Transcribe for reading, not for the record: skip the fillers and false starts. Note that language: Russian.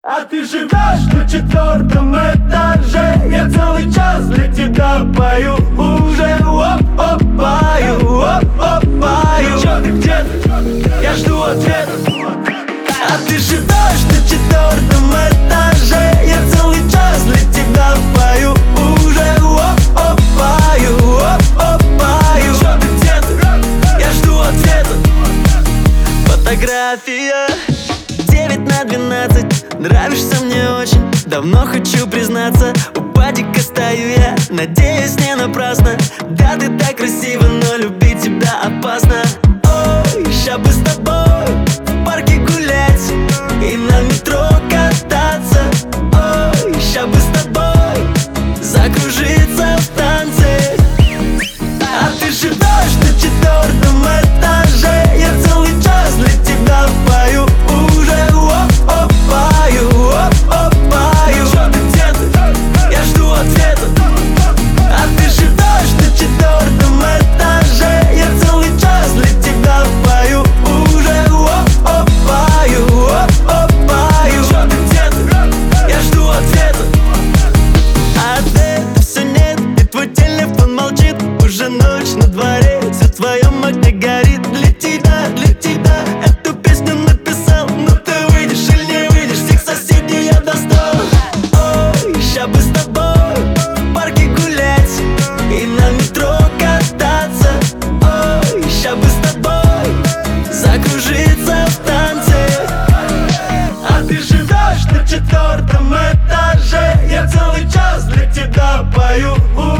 А ты живешь на 4-м этаже. Я целый час для тебя пою уже. Оп-оп-паю, оп-оп-паю. Чё ты, где ты? Я жду ответа. А ты живешь на 4-м этаже. Я целый час для тебя пою уже. Оп-оп-паю, оп-оп-паю. Чё ты, где ты? Я жду ответа. Фотография 9/12. Нравишься мне очень, давно хочу признаться. У падика стою я, надеюсь, не напрасно. Да, ты так красива, но любить тебя опасно. Ой, ща бы с тобой в парке гулять и на метро кататься. Ой, ща бы с тобой закружиться в танце. А ты живешь на 4-м этаже. Я целый час для тебя пою уже. Оп-оп-паю, оп-оп-паю. Чё ты, где ты? Я жду ответа. А ты живешь на 4-м этаже. Я целый час для тебя пою уже. Оп-оп-паю, оп-оп-паю. Чё ты, где ты? Я жду ответа. А ответа всё нет, и твой телефон молчит. Уже ночь на дворе, свет в твоем окне горит. Для тебя эту песню написал. Но ты выйдешь или не выйдешь, всех соседей я достал. Ой, ща бы с тобой в парке гулять и на метро кататься. Ой, ща бы с тобой закружиться в танце. А ты живешь на 4-м этаже. Я целый час для тебя пою.